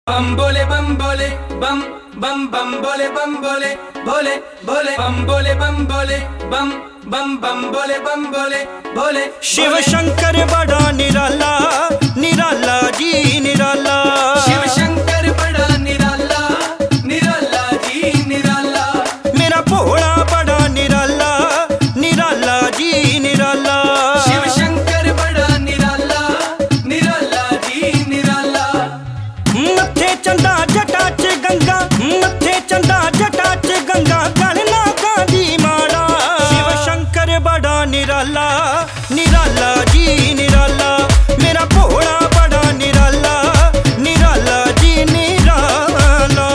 बम बोले बम बोले बम बम बम बोले भोले भोले बम बोले बम बम बोले भोले। शिव शंकर बड़ा निराला निराला जी निराला। शिव शंकर बड़ा निराला निराला जी निराला। मेरा भोला बड़ा निराला निराला जी निराला। शिव शंकर बड़ा निराला निराला जी निराला। मथे चंदा जटा च गंगा, मथे चंदा जटा च गंगा, गलना गांधी माड़ा। शिव शंकर बड़ा निराला निराला जी निराला। मेरा भोला बड़ा निराला निराला जी निराला।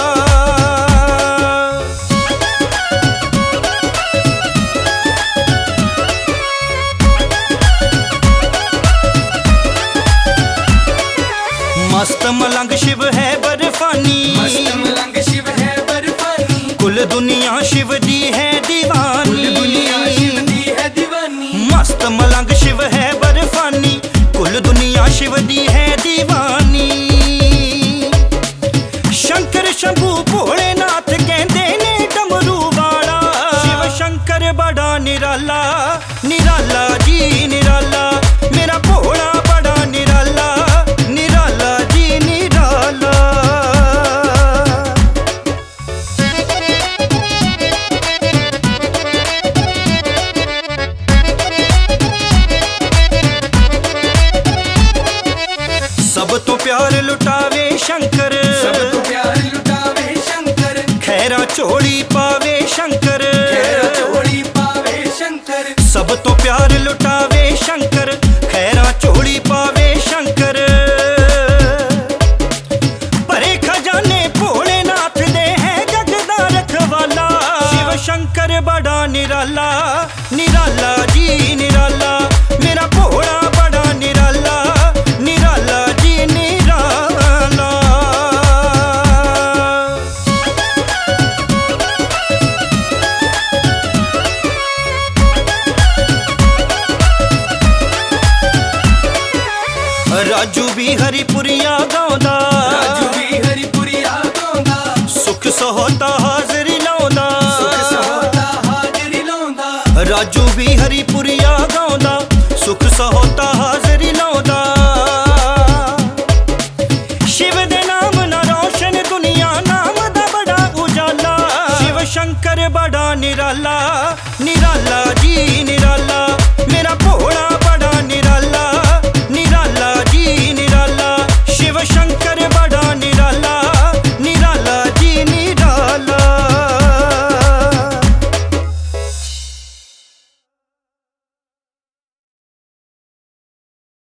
मस्त मलंग शिव है बर्फानी, मस्त मलंग शिव है बर्फानी। कुल दुनिया शिव दी है दीवानी, कुल दुनिया शिव दी है दीवानी। मस्त मलंग शिव है बर्फानी, कुल दुनिया शिव दी है दीवानी। शंकर शंभू भोलेनाथ कहते ने डमरू वाला। शिव शंकर बड़ा निराला निराला जी निराला। मेरा भोला बड़ा निराला निराला जी निराला। सब तो प्यार लुटावे शंकर, सब तो प्यार लुटावे शंकर। खैरा चोड़ी पावे शंकर, खैरा चोड़ी पावे शंकर। सब तो प्यार लुटावे शंकर, खैरा चोड़ी पावे शंकर। परे खजाने भोलेनाथ दे है जगदा रखवाला। शिव शंकर बड़ा निराला निराला जी निराला। मेरा भोला बड़ा निराला निराला जी निराला। राजू भी हरिपुरिया गाँदा, राजू भी हरिपुरिया गाँदा। सुख सहोता हाजरी लाउंदा, सुख सहोता हाजरी लाउंदा। राजू भी हरिपुरिया गाँदा, सुख सहोता हाजरी लाउंदा। शिव दे नाम ना रोशन दुनिया, नाम दा बड़ा उजाला। शिव शंकर बड़ा निराला निराला जी निराला।